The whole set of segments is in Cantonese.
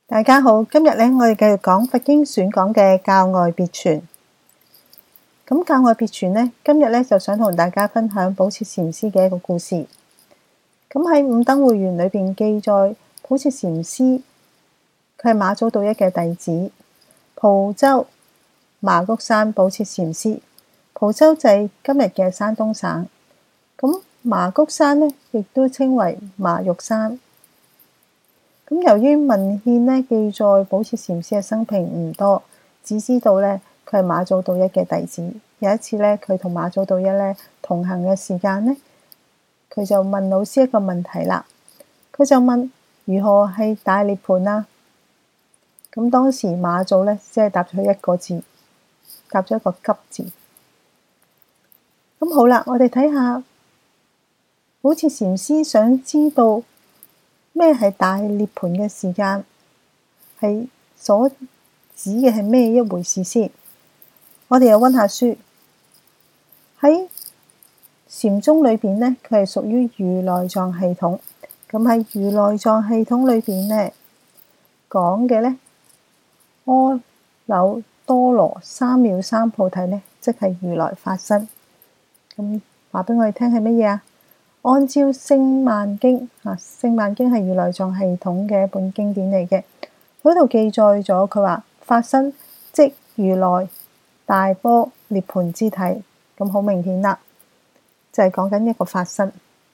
大家好，今日咧我哋繼續講佛經選講嘅教外別傳。咁教外別傳咧，今日咧就想同大家分享寶徹禪師嘅一個故事。咁喺五燈會元裏邊記載，寶徹禪師佢係馬祖道一嘅弟子，蒲州麻谷山寶徹禪師。蒲州就係今日嘅山東省。咁麻谷山咧，亦都稱為麻玉山。咁由於文獻咧記載寶徹禪師嘅生平唔多，只知道咧佢係馬祖道一嘅弟子。有一次咧，佢同馬祖道一咧同行嘅時間咧，佢就問老師一個問題啦。佢就問如何係大涅槃啊？咁當時馬祖咧只係答咗一個字，答咗一個急字。咁好啦，我哋睇下寶徹禪師想知道咩係大涅槃嘅時間，係所指嘅係咩一回事先？我哋又溫下書，喺禪宗裏邊呢，佢係屬於如來藏系統。咁喺如來藏系統裏邊呢，講嘅呢，阿耨多羅三藐三菩提呢，即係如來法身。咁話俾我哋聽係乜嘢啊？按照《聖曼經》《聖曼經》係如來藏系統嘅一本經典嚟嘅，嗰度記載咗佢話法身即如來大般涅槃之體，咁好明顯啦，就係講緊一個法身。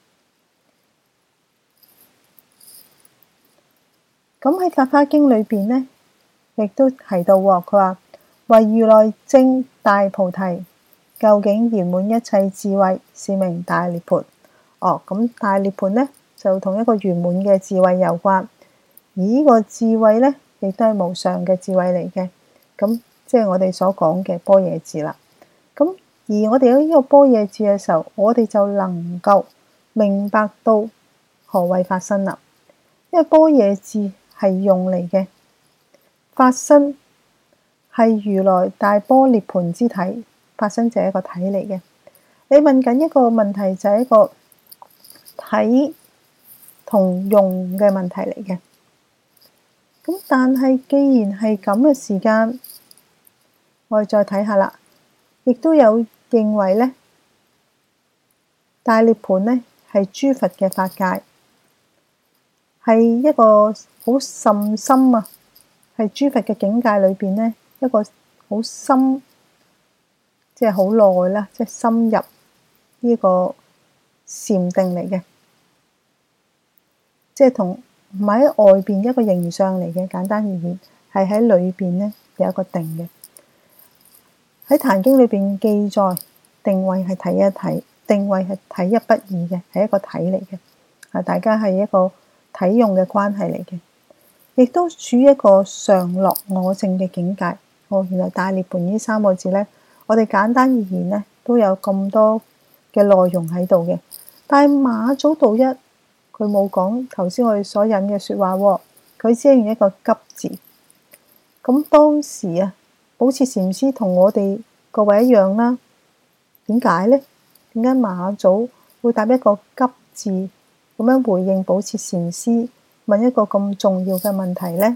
咁喺《法華經》裏邊呢，亦都提到佢話為如來證大菩提，究竟圓滿一切智慧，是名大涅槃。咁大涅槃呢，就同一個圓滿嘅智慧有關，而呢個智慧呢，亦都係無上嘅智慧嚟嘅。咁即係我哋所講嘅般若智啦。咁而我哋有呢個般若智嘅時候，我哋就能夠明白到何謂法身啦。因為般若智係用嚟嘅，法身係如來大般涅槃之體，法身就係一個體嚟嘅。你問緊一個問題就係一個體同用嘅問題嚟嘅。咁但係既然係咁嘅時間，我哋再睇下啦，亦都有認為咧，大涅槃咧係諸佛嘅法界，係一個好甚深啊，係諸佛嘅境界裏邊咧一個好深，即係好耐啦，即係深入呢個禪定嚟嘅。即係同唔係喺外邊一個形象嚟嘅，簡單而言係喺裏邊咧有一個定嘅。喺《壇經》裏邊記載，定位係體一體，定位係體一不二嘅，係一個體嚟嘅。大家係一個體用嘅關係嚟嘅，亦都處於一個常樂我淨嘅境界。原來大涅槃呢三個字咧，我哋簡單而言咧都有咁多嘅內容喺度嘅。但係馬祖道一，佢冇講頭先我哋所引嘅説話喎，佢只係用一個急字。咁當時啊，寶徹禪師同我哋各位一樣啦。點解呢？點解馬祖會答一個急字咁樣回應寶徹禪師問一個咁重要嘅問題呢？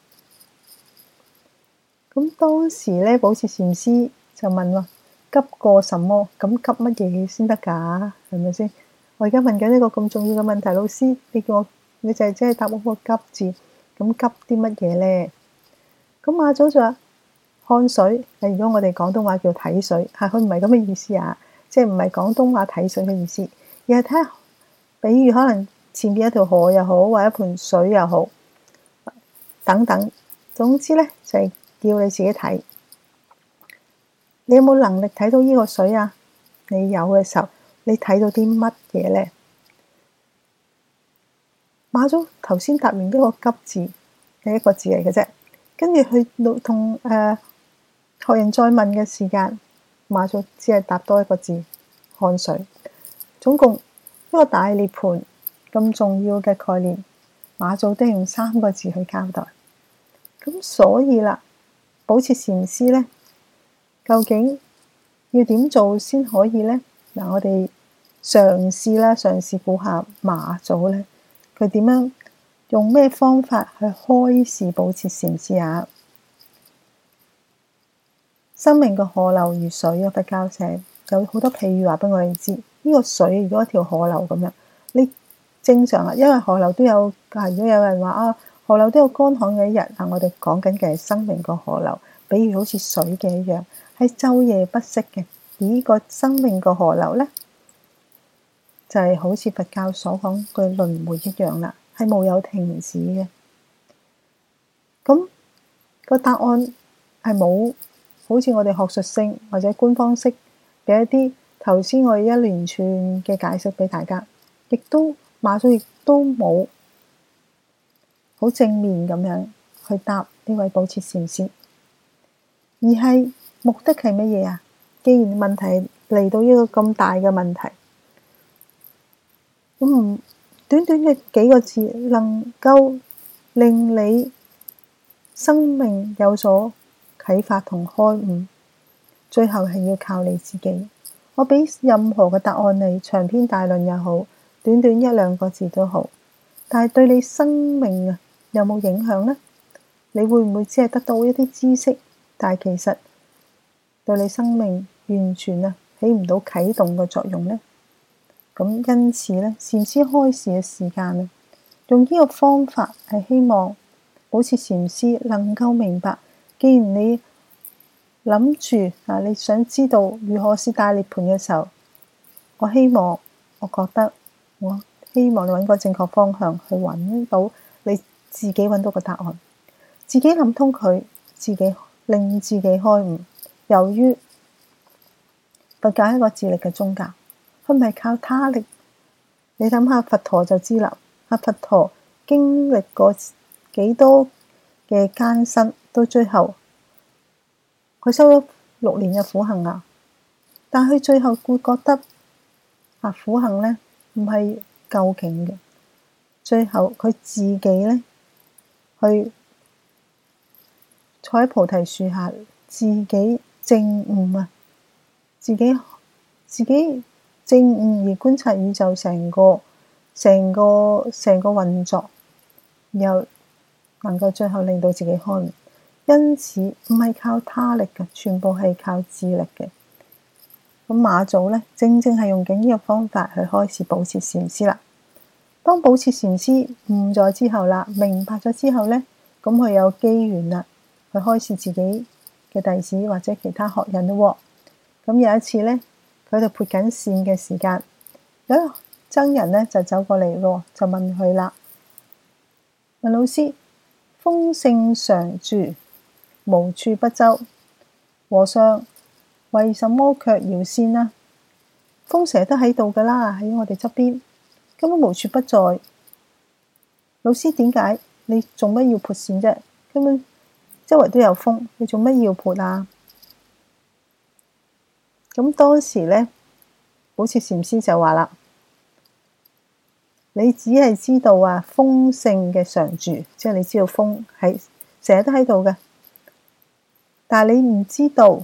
咁當時咧，寶徹禪師就問喎：急過什麼？咁急乜嘢先得㗎？係咪先？我而家問緊一個咁重要嘅問題，老師，你叫我，你就係只係答嗰個急字，咁急啲乜嘢咧？咁馬祖就話看水，如果我哋廣東話叫睇水，佢唔係咁嘅意思啊，即係唔係廣東話睇水嘅意思，而係睇下，比如可能前邊一條河又好，或者一盆水又好，等等，總之咧就係叫你自己睇，你有冇能力睇到呢個水啊？你有嘅時候，你睇到啲乜嘢咧？馬祖頭先答完呢個急字係一個字嚟嘅啫，跟住去同學人再問嘅時間，馬祖只係答多一個字看水。總共一個大涅槃咁重要嘅概念，馬祖都用3個字去交代。咁所以啦，寶徹禪師咧，究竟要點做先可以咧？嗱，我哋嘗試估下馬祖咧，佢點樣用咩方法去開示寶徹禪師啊？生命嘅河流如水啊！佛教寫有好多譬喻話俾我哋知，呢個水如果一條河流咁樣，你正常啊，因為河流都有如果有人話啊，河流都有乾旱嘅一日啊，我哋講緊嘅係生命個河流，比如好似水嘅一樣，係晝夜不息嘅。而呢個生命個河流咧，就係好似佛教所講嘅輪迴一樣啦，係冇有停止嘅。咁個答案係冇。好似我哋學術性或者官方式嘅一啲頭先我一連串嘅解釋俾大家，亦都馬祖亦都冇好正面咁樣去答呢位寶徹禪師，而係目的係乜嘢啊？既然問題嚟到一個咁大嘅問題，短短嘅幾個字能夠令你生命有所啟發同開悟，最後係要靠你自己。我俾任何嘅答案你，長篇大論又好，短短一兩個字都好，但係對你生命啊有冇影響呢？你會唔會只係得到一啲知識，但係其實對你生命完全啊起唔到啟動嘅作用呢？咁因此呢，禪師開示嘅時間啊，用呢個方法係希望寶徹禪師能夠明白。既然你諗住你想知道如何是大涅槃嘅時候，我希望你揾個正確方向去揾到你自己揾到個答案，自己諗通佢，自己令自己開悟。由於佛教係一個自力嘅宗教，佢唔係靠他力。你諗下佛陀就知啦，佛陀經歷過幾多嘅艱辛，到最後佢修咗6年嘅苦行啊，但佢最後會覺得苦行咧唔係究竟嘅，最後佢自己咧去坐喺菩提樹下，自己證悟啊，自己證悟而觀察宇宙成個運作，然後能夠最後令到自己開悟。因此唔係靠他力嘅，全部係靠自力嘅。咁馬祖咧，正係用緊呢個方法去開示寶徹禪師啦。當寶徹禪師悟咗之後啦，明白咗之後咧，咁佢有機緣啦，去開示自己嘅弟子或者其他學人咯。咁有一次咧，佢哋撥緊線嘅時間，有一個僧人咧就走過嚟咯，就問佢啦：問老師，風性常住，無處不周，和尚為什麼卻要仙呢？風成日都喺度噶啦，喺我哋側邊，根本無處不在。老師，點解你做乜要撥線啫？根本周圍都有風，你做乜要撥啊？咁當時咧，寶徹禪師就話啦：你只係知道風性嘅常住，即係你知道風係成日都喺度嘅。但係你唔知道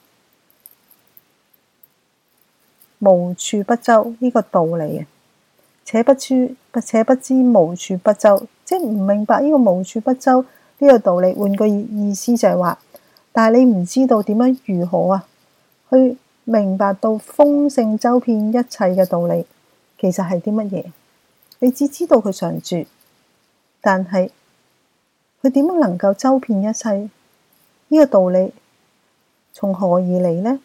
無處不周呢個道理啊，且不知無處不周，即係唔明白呢個無處不周呢個道理。換句意思就係話，但係你唔知道點樣如何去明白到風性周遍一切嘅道理，其實係啲乜嘢？你只知道佢常住，但係佢點樣能夠周遍一切？呢個道理從何而嚟呢？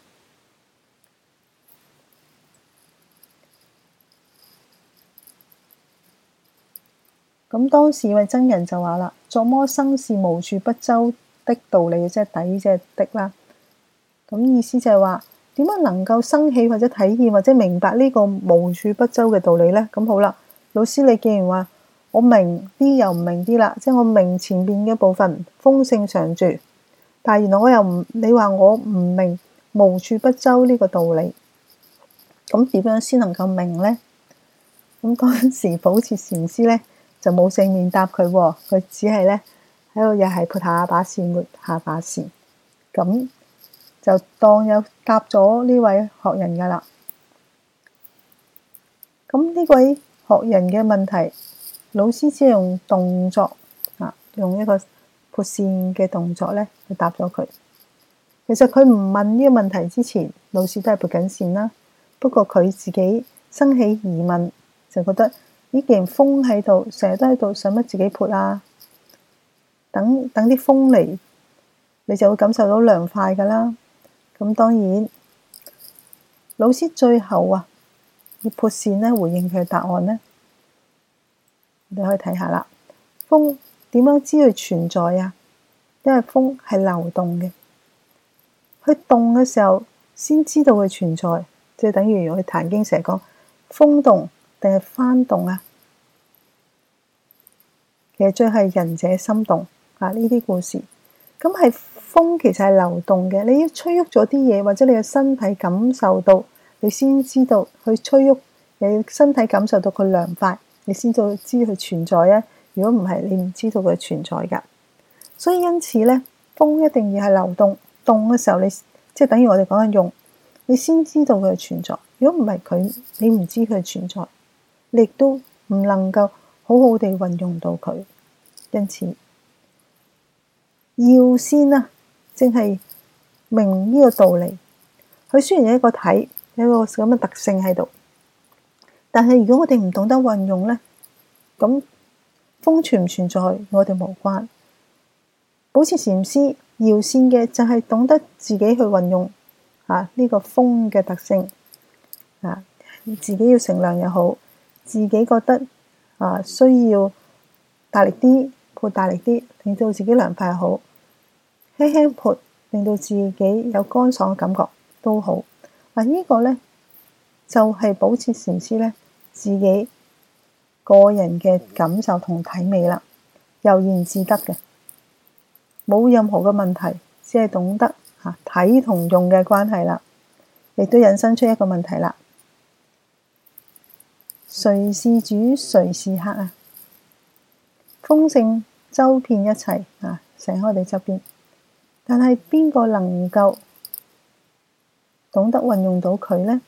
咁當時位僧人就話啦：作麼生是無處不周的道理，即係底即係的啦。咁意思就係話，點樣能夠生起或者體驗或者明白呢個無處不周嘅道理呢？咁好啦，老師你既然話我明啲又唔明啲啦，即係我明前面嘅部分風性常住。但係原來我又唔，你話我唔明無處不周呢個道理，咁點樣先能夠明呢？咁當時寶徹禪師咧就冇正面答佢，佢只係咧喺度又係撥下把扇，撥下把扇，咁就當有答咗呢位學人噶啦。咁呢位學人嘅問題老師只係用動作用一個撥線嘅動作咧去答咗佢。其實佢唔問呢個問題之前，老師都係撥緊線啦。不過佢自己生起疑問，就覺得呢件風喺度，成日都喺度，使乜自己撥啊？等啲風嚟，你就會感受到涼快㗎啦。咁當然，老師最後要撥線咧回應佢嘅答案咧，你可以睇下啦。風點樣知佢存在啊？因為風係流動嘅，佢動嘅時候先知道佢存在，即係等於我哋壇經成日講風動定係幡動啊。其實最係仁者心動呢啲故事。咁係風其實係流動嘅，你要吹喐咗啲嘢，或者你嘅身體感受到，你先知道去吹喐。你身體感受到佢涼快，你先知佢存在啊。如果唔係，你唔知道佢存在㗎。所以因此咧，風一定要係流動，動嘅時候你即係等於我哋講緊用，你先知道佢嘅存在。如果唔係佢，你唔知佢嘅存在，你亦都唔能夠好好地運用到佢。因此，要先正係明呢個道理。佢雖然有一個體，有一個咁嘅特性喺度，但係如果我哋唔懂得運用咧，咁風存唔存在我哋無關。保持禪師要先嘅就係懂得自己去運用呢個風嘅特性自己要乘涼又好，自己覺得需要大力啲撥大力啲，令到自己涼快又好，輕輕撥令到自己有乾爽嘅感覺都好。呢個咧就係保持禪師咧自己個人嘅感受同體味啦，悠然自得嘅，冇任何嘅問題，只係懂得體同用嘅關係啦。亦都引申出一個問題啦：誰是主，誰是客啊？風聲周遍一切成喺我哋側邊，但係邊個能夠懂得運用到佢呢？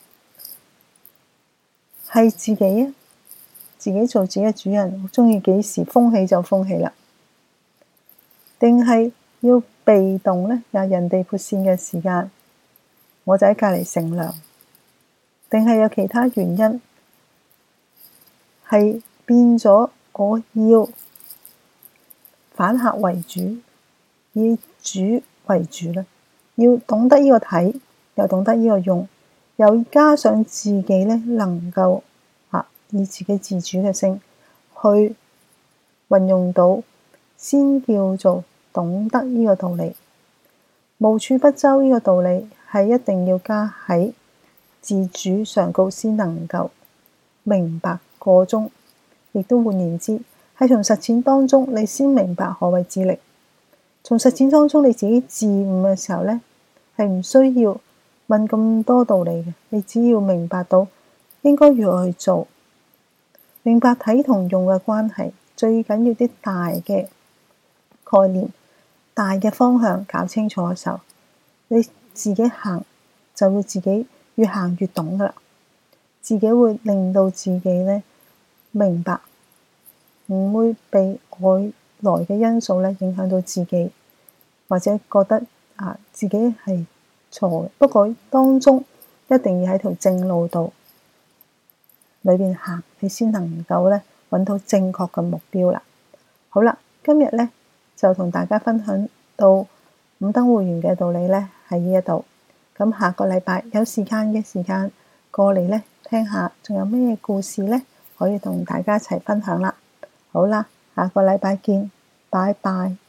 係自己啊！自己做自己嘅主人，鍾意幾時風起就風起啦。定係要被動呢？人哋撥線嘅時間，我就喺隔離乘涼。定係有其他原因，係變咗我要反客為主，以主為主呢？要懂得呢個體，又懂得呢個用，又加上自己呢能夠以自己自主嘅性去運用到，先叫做懂得呢個道理。無處不周呢個道理係一定要加喺自主上高先能夠明白個中，亦都換言之係從實踐當中你先明白何謂自力。從實踐當中你自己自悟嘅時候呢，係唔需要問咁多道理嘅，你只要明白到應該如何去做。明白體同用嘅關係，最緊要啲大嘅概念、大嘅方向搞清楚嘅時候，你自己行就會自己越行越懂噶啦。自己會令到自己呢明白，唔會被外來嘅因素呢影響到自己，或者覺得自己係錯嘅。不過當中一定要喺條正路度裏邊行，你先能夠咧揾到正確嘅目標啦。好啦，今日咧就同大家分享到五燈會員嘅道理咧喺呢一度。咁下個禮拜有時間過嚟咧聽下，仲有咩故事咧可以同大家一齊分享啦。好啦，下個禮拜見，拜拜。